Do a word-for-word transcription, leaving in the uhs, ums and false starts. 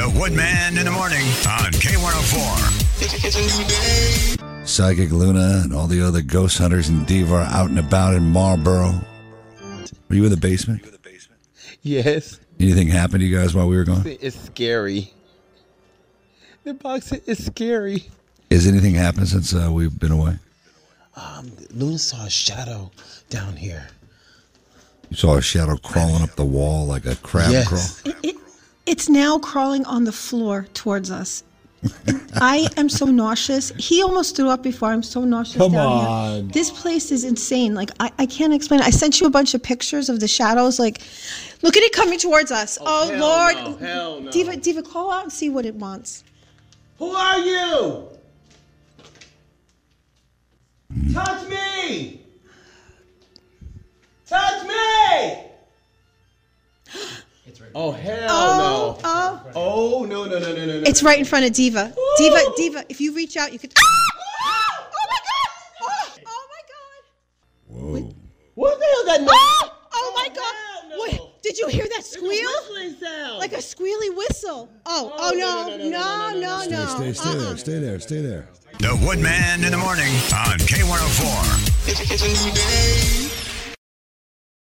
The Woodman in the morning on K one oh four. It's, it's a new day. Psychic Luna and all the other ghost hunters and Diva are out and about in Marlboro. Were you in the basement? Yes. Anything happened to you guys while we were gone? It's scary. The box is scary. Has anything happened since uh, we've been away? Um, Luna saw a shadow down here. You saw a shadow crawling up the wall like a crab Yes. crawl? It, it, it's now crawling on the floor towards us. I am so nauseous. He almost threw up before. I'm so nauseous Come down on. here. This place is insane. Like, I, I can't explain it. I sent you a bunch of pictures of the shadows. Like, look at it coming towards us. Oh, hell Lord. no, hell no. Diva, Diva, call out and see what it wants. Who are you? Touch me! Touch me! Oh, hell Oh, no. oh. Oh, no, no, no, no, no, no. It's right in front of Diva. Diva, Diva, if you reach out, you could... Ah! Oh, my God! Oh, oh my God! Whoa. What the hell is that noise? Oh, oh my God! hell no. Wait, did you hear that squeal? It's a whistling sound. Like a squeally whistle. Oh, Oh, oh no, no, no, no, no, no, no, no, no, no. Stay, stay, stay Uh-uh. there, stay there, stay there. The Woodman in the morning on K one oh four. It's, it's a new day.